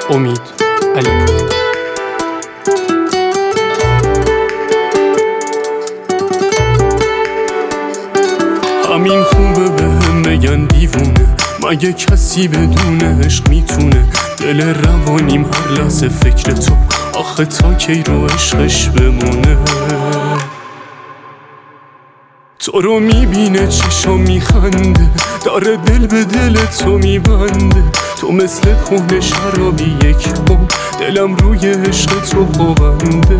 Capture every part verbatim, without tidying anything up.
امید علیپور. همین خوبه به هم بگن دیوونه، مگه کسی بدون عشق میتونه دل روانیم هر لحظه فکر تو، آخه تا کی رو عشقش بمونه. تو رو میبینه چشم میخنده، داره دل به دل تو میبنده، تو مثل کهنه شرابی یک هم، دلم روی عشق تو پابنده.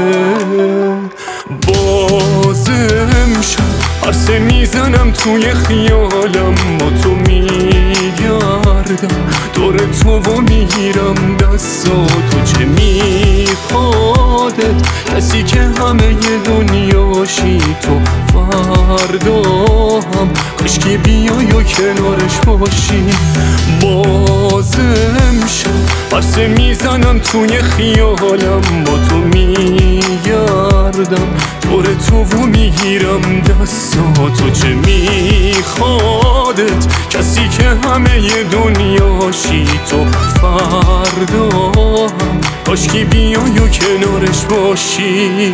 بازم شب عرصه میزنم توی خیالم، با تو میگردم دور تو و میگیرم دستاتو، چه میخوادت کسی که همه دنیاشی تو، فردا هم کاشکی بیای و کنارش باشی. بازم شب عرصه میزنم توی خیالم، با تو میگردم دور تو و میگیرم دستاتو، چه میخوادت کسی که همه دنیاشی تو، فردا هم کاشکی بیای و کنارش باشی.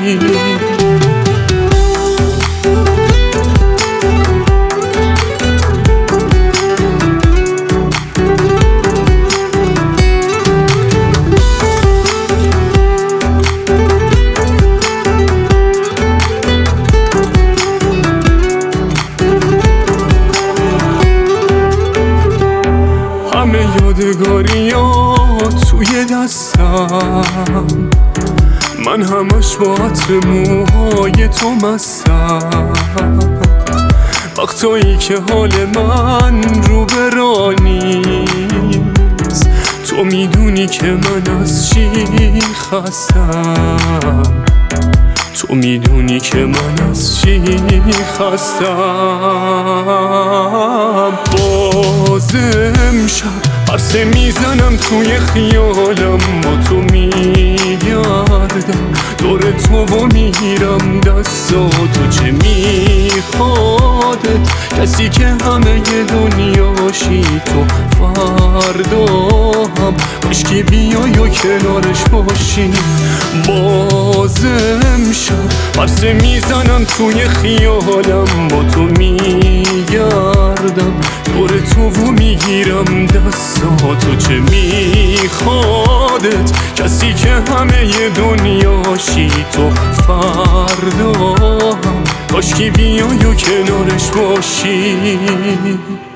همه یادگاریات توی دستم، من همش با عطر موهای تو مستم. وقتایی که حال من رو به راه نیست، تو میدونی که من از چی خستم، تو میدونی که من از چی خستم. بازم شب عرصه میزنم توی خیالم، با تو میگردم دور تو و میگیرم دستاتو، چه میخوادت کسی که همه دنیاشی تو، فردا هم کاشکی بیای و کنارش باشی. بازم شب عرصه میزنم توی خیالم، با تو میگردم دور تو و میگیرم دستاتو، چه میخوادت کسی که همه دنیاشی تو، فردا هم کاشکی بیای و کنارش باشی.